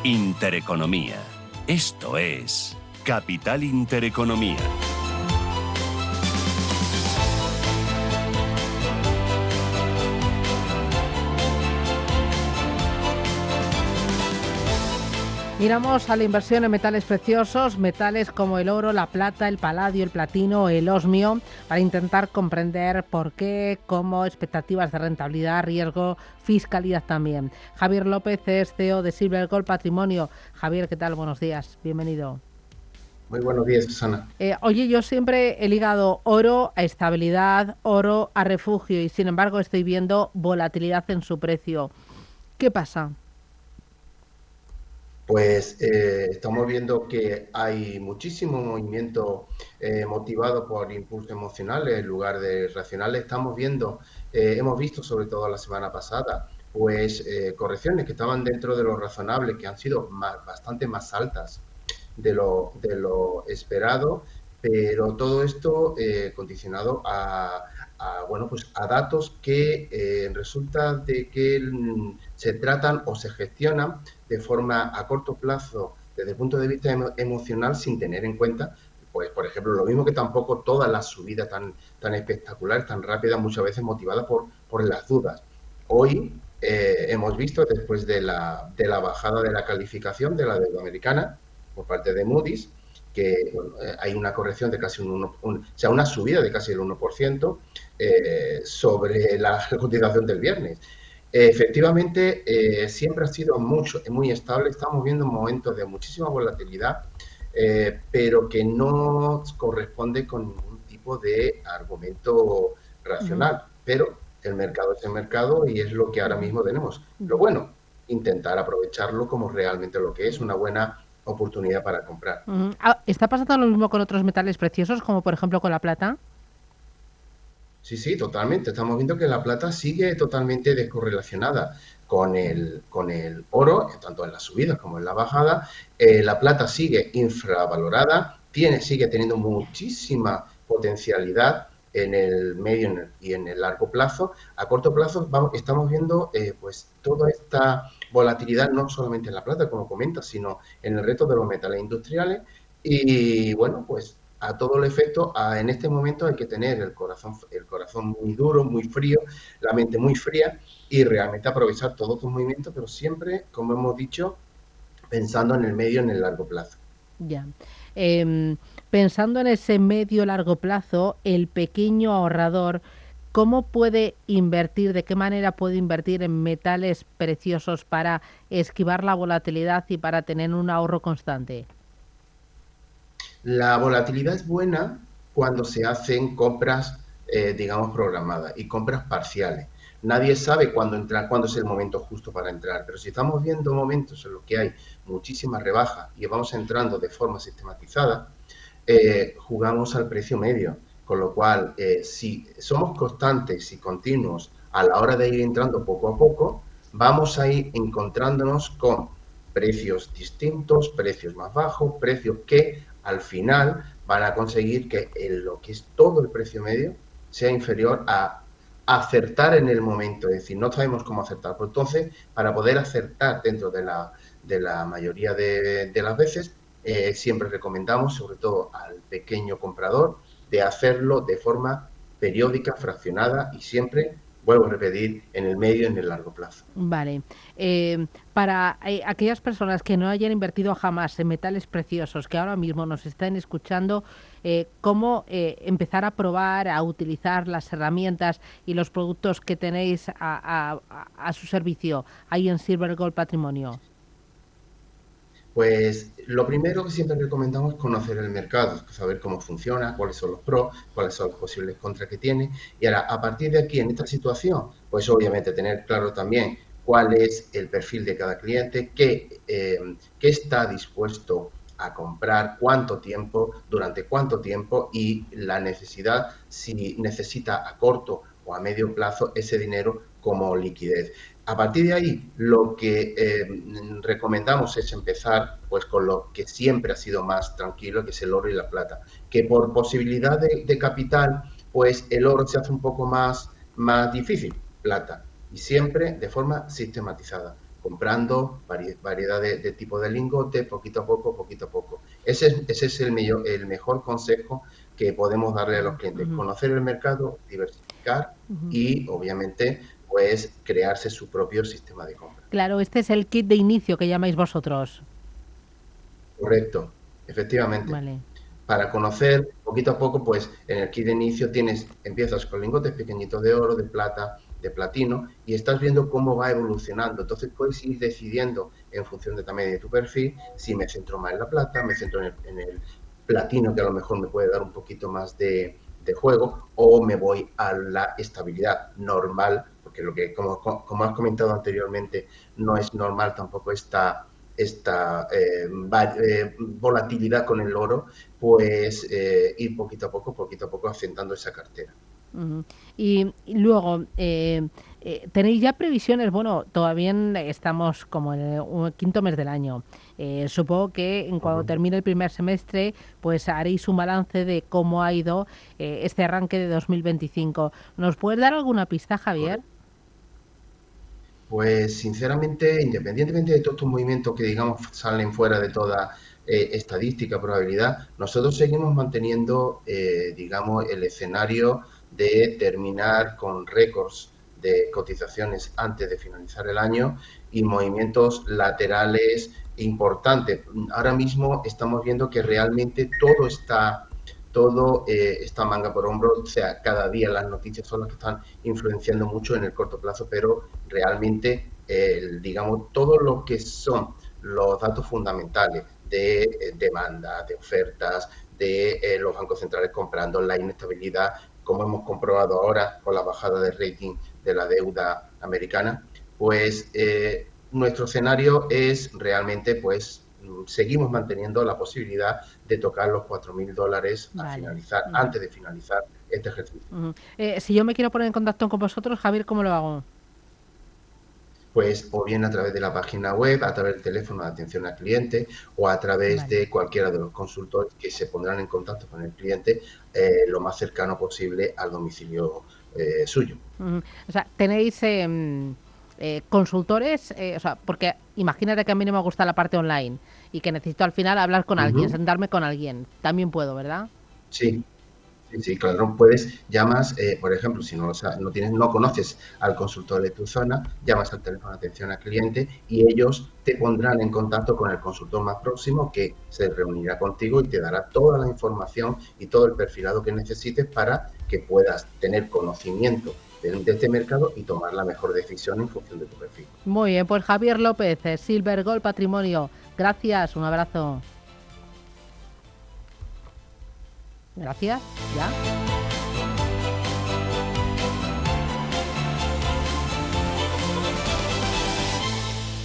Intereconomía. Esto es Capital Intereconomía. Miramos a la inversión en metales preciosos, metales como el oro, la plata, el paladio, el platino, el osmio, para intentar comprender por qué, cómo, expectativas de rentabilidad, riesgo, fiscalidad también. Javier López es CEO de Silver Gold Patrimonio. Javier, ¿qué tal? Buenos días, bienvenido. Muy buenos días, Susana. Oye, yo siempre he ligado oro a estabilidad, oro a refugio y sin embargo estoy viendo volatilidad en su precio. ¿Qué pasa? Pues estamos viendo que hay muchísimo movimiento motivado por impulsos emocionales en lugar de racionales. Hemos visto sobre todo la semana pasada, pues correcciones que estaban dentro de lo razonable, que han sido bastante más altas de lo esperado, pero todo esto condicionado pues a datos que resulta de que se tratan o se gestionan de forma a corto plazo desde el punto de vista emocional sin tener en cuenta, pues por ejemplo, lo mismo que tampoco todas las subidas tan espectaculares, tan rápidas, muchas veces motivadas por las dudas. Hoy hemos visto, después de la bajada de la calificación de la deuda americana por parte de Moody's, que hay una corrección de casi una subida de casi el 1% sobre la cotización del viernes. Efectivamente, siempre ha sido muy estable. Estamos viendo momentos de muchísima volatilidad, pero que no corresponde con ningún tipo de argumento racional. Pero el mercado es el mercado y es lo que ahora mismo tenemos. Lo bueno, intentar aprovecharlo como realmente lo que es, una buena oportunidad para comprar. ¿Está pasando lo mismo con otros metales preciosos, como por ejemplo con la plata? Sí, totalmente. Estamos viendo que la plata sigue totalmente descorrelacionada con el oro, tanto en las subidas como en la bajada. La plata sigue infravalorada, sigue teniendo muchísima potencialidad en el medio y en el largo plazo. A corto plazo estamos viendo pues toda esta volatilidad, no solamente en la plata, como comentas, sino en el resto de los metales industriales. Y bueno, pues a todo el efecto, en este momento hay que tener el corazón muy duro, muy frío, la mente muy fría y realmente aprovechar todos tus movimientos, pero siempre, como hemos dicho, pensando en el medio y en el largo plazo. Ya. Pensando en ese medio largo plazo, el pequeño ahorrador, ¿cómo puede invertir, de qué manera puede invertir en metales preciosos para esquivar la volatilidad y para tener un ahorro constante? La volatilidad es buena cuando se hacen compras, digamos, programadas y compras parciales. Nadie sabe cuándo entrar, cuándo es el momento justo para entrar, pero si estamos viendo momentos en los que hay muchísimas rebajas y vamos entrando de forma sistematizada, jugamos al precio medio. Con lo cual, si somos constantes y continuos a la hora de ir entrando poco a poco, vamos a ir encontrándonos con precios distintos, precios más bajos, precios que al final van a conseguir que lo que es todo el precio medio sea inferior a acertar en el momento. Es decir, no sabemos cómo acertar. Pues entonces, para poder acertar dentro de la mayoría de las veces, siempre recomendamos, sobre todo al pequeño comprador, de hacerlo de forma periódica, fraccionada y siempre, vuelvo a repetir, en el medio y en el largo plazo. Vale. Para aquellas personas que no hayan invertido jamás en metales preciosos, que ahora mismo nos están escuchando, ¿cómo empezar a probar, a utilizar las herramientas y los productos que tenéis a su servicio ahí en Silver Gold Patrimonio? Pues lo primero que siempre recomendamos es conocer el mercado, saber cómo funciona, cuáles son los pros, cuáles son los posibles contras que tiene. Y ahora, a partir de aquí, en esta situación, pues obviamente tener claro también cuál es el perfil de cada cliente, qué está dispuesto a comprar, cuánto tiempo, durante cuánto tiempo y la necesidad, si necesita a corto o a medio plazo ese dinero como liquidez. A partir de ahí, lo que recomendamos es empezar pues con lo que siempre ha sido más tranquilo, que es el oro y la plata. Que por posibilidad de capital, pues el oro se hace un poco más difícil, plata, y siempre de forma sistematizada. comprando variedad de tipo de lingote, poquito a poco, poquito a poco. Ese es el mejor consejo que podemos darle a los clientes. Ujú, Conocer el mercado, diversificar ujú. y, obviamente, pues crearse su propio sistema de compra. Claro, este es el kit de inicio que llamáis vosotros. Correcto, efectivamente. Vale. Para conocer poquito a poco, pues en el kit de inicio empiezas con lingotes pequeñitos de oro, de plata, de platino y estás viendo cómo va evolucionando. Entonces puedes ir decidiendo en función también de tu perfil si me centro más en la plata, me centro en el platino que a lo mejor me puede dar un poquito más de juego o me voy a la estabilidad normal, porque como has comentado anteriormente, no es normal tampoco esta volatilidad con el oro, pues ir poquito a poco afianzando esa cartera. Ujú. Y luego, ¿tenéis ya previsiones? Bueno, todavía estamos como en el quinto mes del año. Supongo que cuando Ujú. termine el primer semestre, pues haréis un balance de cómo ha ido este arranque de 2025. ¿Nos puedes dar alguna pista, Javier? Correcto. Pues sinceramente, independientemente de todos estos movimientos que digamos salen fuera de toda estadística, probabilidad, nosotros seguimos manteniendo, digamos, el escenario de terminar con récords de cotizaciones antes de finalizar el año y movimientos laterales importantes. Ahora mismo estamos viendo que realmente todo está manga por hombro, o sea, cada día las noticias son las que están influenciando mucho en el corto plazo, pero realmente, digamos, todo lo que son los datos fundamentales de demanda, de ofertas, de los bancos centrales comprando, la inestabilidad, como hemos comprobado ahora con la bajada de rating de la deuda americana, pues nuestro escenario es realmente, pues, seguimos manteniendo la posibilidad de tocar los $4.000 Vale. Ujú, antes de finalizar este ejercicio. ujú. Si yo me quiero poner en contacto con vosotros, Javier, ¿cómo lo hago? Pues o bien a través de la página web, a través del teléfono de atención al cliente o a través Vale. de cualquiera de los consultores que se pondrán en contacto con el cliente lo más cercano posible al domicilio suyo. Ujú. O sea, tenéis consultores, o sea, porque imagínate que a mí no me gusta la parte online y que necesito al final hablar con alguien, Ujú. sentarme con alguien. También puedo, ¿verdad? Sí, sí, sí, claro, llamas, por ejemplo, si no conoces al consultor de tu zona, llamas al teléfono de atención al cliente y ellos te pondrán en contacto con el consultor más próximo que se reunirá contigo y te dará toda la información y todo el perfilado que necesites para que puedas tener conocimiento de este mercado y tomar la mejor decisión en función de tu perfil. Muy bien, pues Javier López, Silver Gold Patrimonio. Gracias, un abrazo. Gracias, ya.